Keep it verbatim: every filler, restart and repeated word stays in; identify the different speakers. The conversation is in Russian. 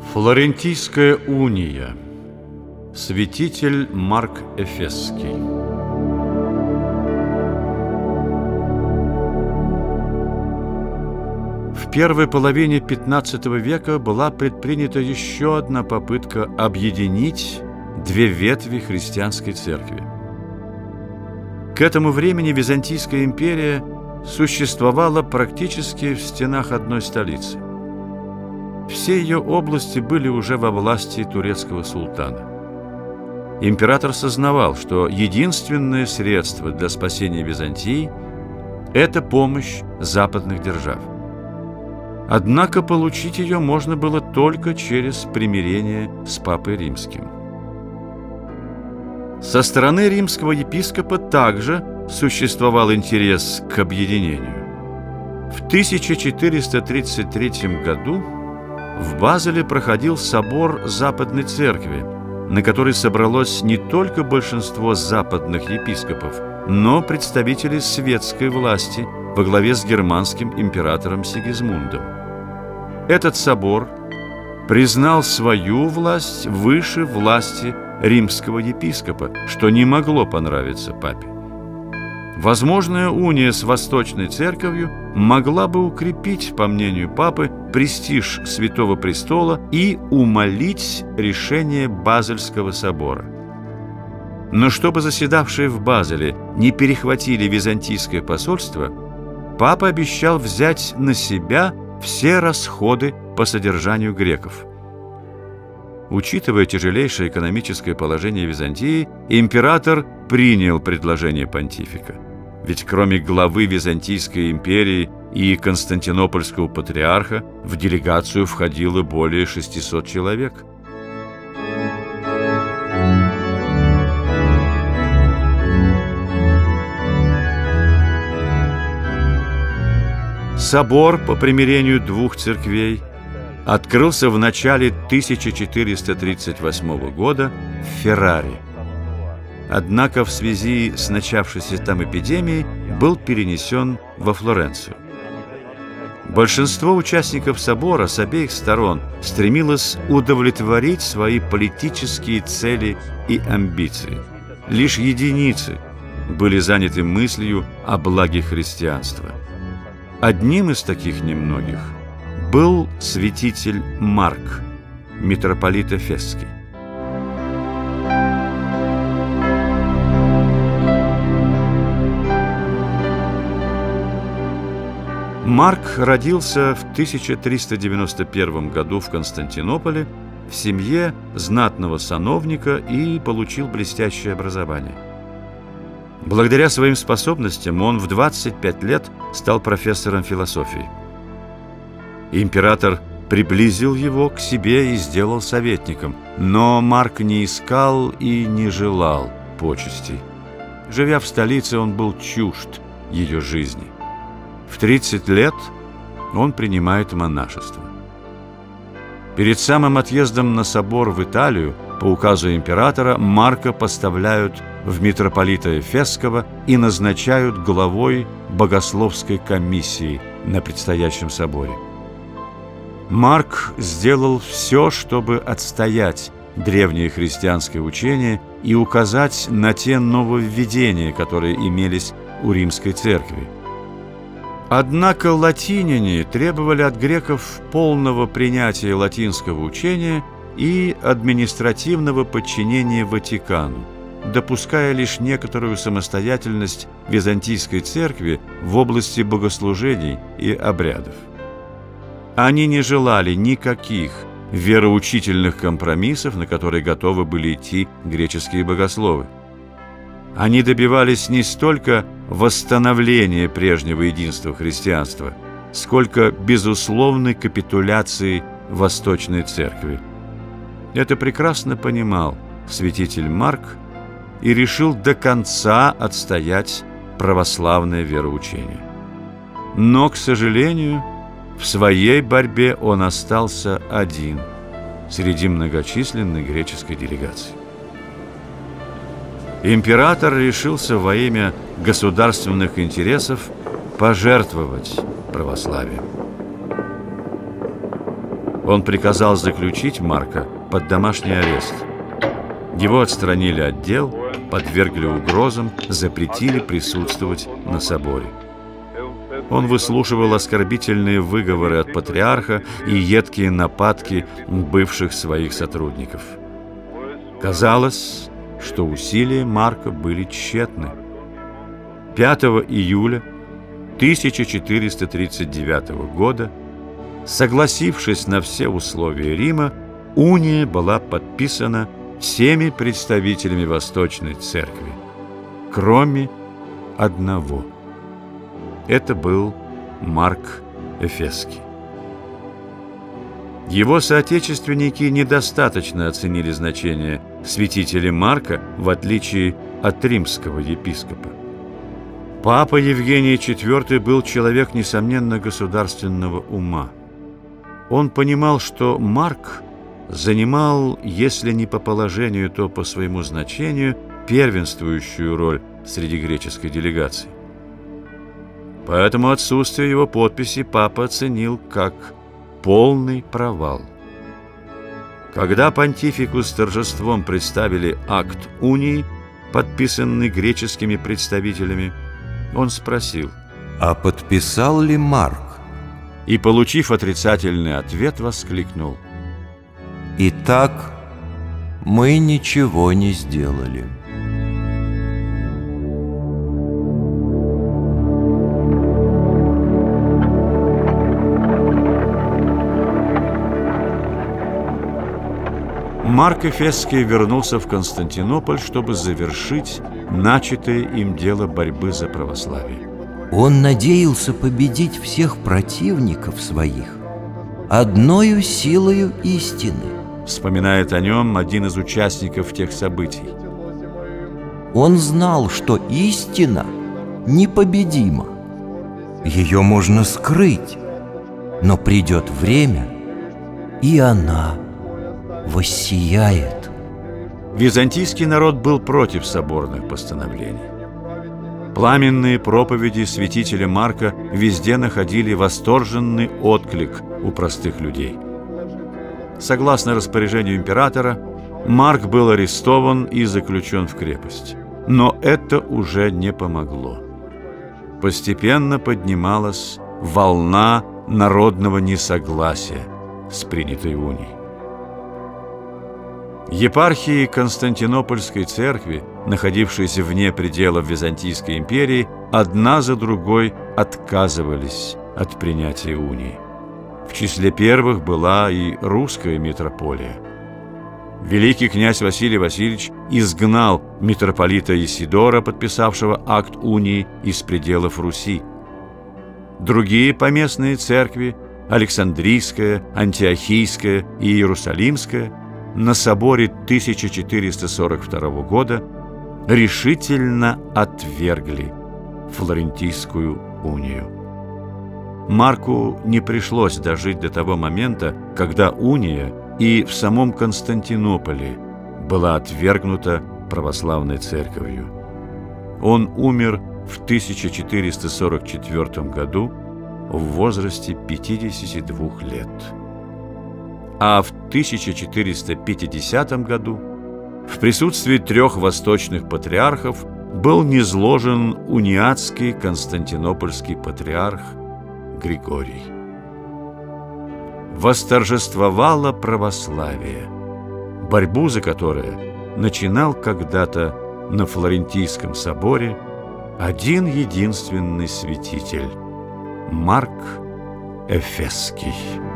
Speaker 1: Флорентийская уния. Святитель Марк Эфесский. В первой половине пятнадцатого века была предпринята еще одна попытка объединить две ветви христианской церкви. К этому времени Византийская империя существовала практически в стенах одной столицы. Все ее области были уже во власти турецкого султана. Император сознавал, что единственное средство для спасения Византии – это помощь западных держав. Однако получить ее можно было только через примирение с Папой Римским. Со стороны римского епископа также существовал интерес к объединению. В тысяча четыреста тридцать третьем году в Базеле проходил собор Западной Церкви, на который собралось не только большинство западных епископов, но представители светской власти во главе с германским императором Сигизмундом. Этот собор признал свою власть выше власти римского епископа, что не могло понравиться папе. Возможная уния с Восточной Церковью могла бы укрепить, по мнению папы, престиж Святого Престола и умалить решение Базельского собора. Но чтобы заседавшие в Базеле не перехватили византийское посольство, папа обещал взять на себя все расходы по содержанию греков. Учитывая тяжелейшее экономическое положение Византии, император принял предложение понтифика. Ведь кроме главы Византийской империи и Константинопольского патриарха в делегацию входило более шестисот человек. Собор по примирению двух церквей открылся в начале тысяча четыреста тридцать восьмого года в Ферраре. Однако в связи с начавшейся там эпидемией был перенесен во Флоренцию. Большинство участников собора с обеих сторон стремилось удовлетворить свои политические цели и амбиции. Лишь единицы были заняты мыслью о благе христианства. Одним из таких немногих был святитель Марк, митрополит Эфесский. Марк родился в тысяча триста девяносто первом году в Константинополе в семье знатного сановника и получил блестящее образование. Благодаря своим способностям он в двадцать пять лет стал профессором философии. Император приблизил его к себе и сделал советником, но Марк не искал и не желал почестей. Живя в столице, он был чужд ее жизни. В тридцать лет он принимает монашество. Перед самым отъездом на собор в Италию по указу императора Марка поставляют в митрополита Эфесского и назначают главой богословской комиссии на предстоящем соборе. Марк сделал все, чтобы отстоять древнее христианское учение и указать на те нововведения, которые имелись у римской церкви. Однако латиняне требовали от греков полного принятия латинского учения и административного подчинения Ватикану, допуская лишь некоторую самостоятельность Византийской церкви в области богослужений и обрядов. Они не желали никаких вероучительных компромиссов, на которые готовы были идти греческие богословы. Они добивались не столько восстановления прежнего единства христианства, сколько безусловной капитуляции Восточной Церкви. Это прекрасно понимал святитель Марк и решил до конца отстоять православное вероучение. Но, к сожалению, в своей борьбе он остался один среди многочисленной греческой делегации. Император решился во имя государственных интересов пожертвовать православием. Он приказал заключить Марка под домашний арест. Его отстранили от дел, подвергли угрозам, запретили присутствовать на соборе. Он выслушивал оскорбительные выговоры от патриарха и едкие нападки бывших своих сотрудников. Казалось, что усилия Марка были тщетны. пятого июля тысяча четыреста тридцать девятого года, согласившись на все условия Рима, уния была подписана всеми представителями Восточной Церкви, кроме одного. Это был Марк Эфесский. Его соотечественники недостаточно оценили значение святителя Марка, в отличие от римского епископа. Папа Евгений четвёртый был человек, несомненно, государственного ума. Он понимал, что Марк занимал, если не по положению, то по своему значению, первенствующую роль среди греческой делегации. Поэтому отсутствие его подписи папа оценил как полный провал. Когда понтифику с торжеством представили акт унии, подписанный греческими представителями, он спросил:
Speaker 2: «А подписал ли Марк?»
Speaker 1: И, получив отрицательный ответ, воскликнул:
Speaker 2: «Итак, мы ничего не сделали».
Speaker 1: Марк Эфесский вернулся в Константинополь, чтобы завершить начатое им дело борьбы за православие.
Speaker 2: Он надеялся победить всех противников своих одною силою истины.
Speaker 1: Вспоминает о нем один из участников тех событий.
Speaker 2: Он знал, что истина непобедима. Ее можно скрыть, но придет время, и она воссияет.
Speaker 1: Византийский народ был против соборных постановлений. Пламенные проповеди святителя Марка везде находили восторженный отклик у простых людей. Согласно распоряжению императора, Марк был арестован и заключен в крепость. Но это уже не помогло. Постепенно поднималась волна народного несогласия с принятой унией. Епархии Константинопольской церкви, находившиеся вне пределов Византийской империи, одна за другой отказывались от принятия унии. В числе первых была и русская митрополия. Великий князь Василий Васильевич изгнал митрополита Исидора, подписавшего акт унии, из пределов Руси. Другие поместные церкви – Александрийская, Антиохийская и Иерусалимская – на соборе тысяча четыреста сорок второго года решительно отвергли Флорентийскую унию. Марку не пришлось дожить до того момента, когда уния и в самом Константинополе была отвергнута православной церковью. Он умер в тысяча четыреста сорок четвёртом году в возрасте пятидесяти двух лет. А в тысяча четыреста пятидесятом году в присутствии трех восточных патриархов был низложен униатский константинопольский патриарх Григорий. Восторжествовало православие, борьбу за которое начинал когда-то на Флорентийском соборе один единственный святитель – Марк Эфесский.